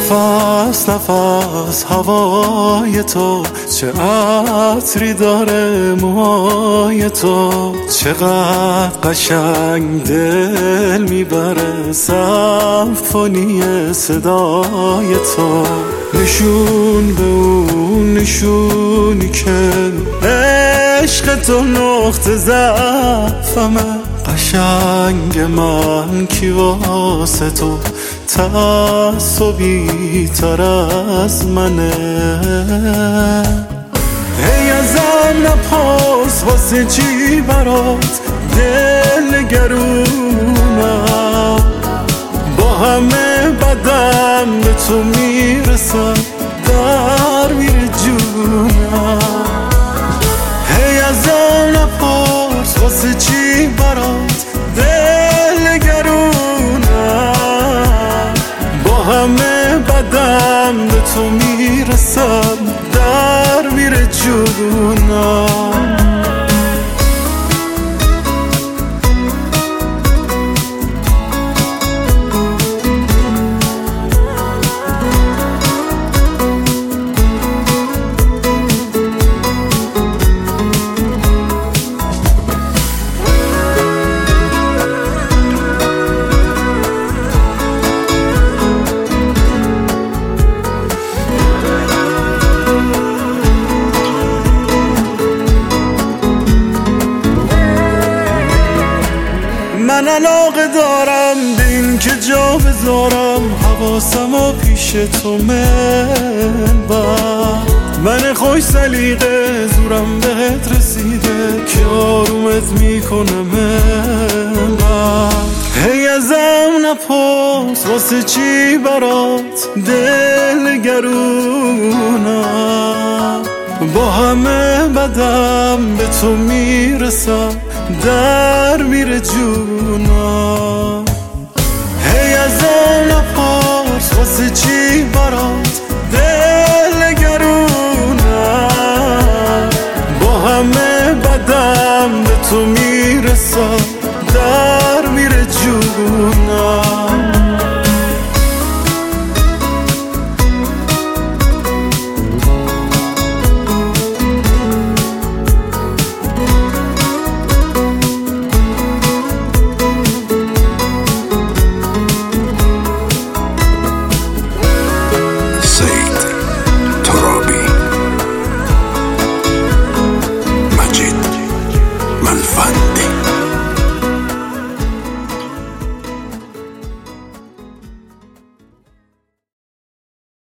نفس نفس هوای تو، چه عطری داره موهای تو، چقدر قشنگ دل میبره سمفونی صدای تو. نشون به اون نشونی که عشق تو نقطه ضعفمه، قشنگ من کی واسه تو تعصبی تر از منه. ای ازم نپرس واسه چی برات دل گرونم، با همه بدم به تو میرسم در میره جونم. ای ازم نپرس واسه چی برات دل گرونم، با همه بدم به تو میرسم در میره جونم. من علاقه دارم به این که جا بذارم حواسم و پیش تو من خوش سلیقه زورم بهت رسیده که آرومت میکنم هی ازم نپرس واسه چی برات دل گرونم، با همه بدم به تو میرسم در میره جون.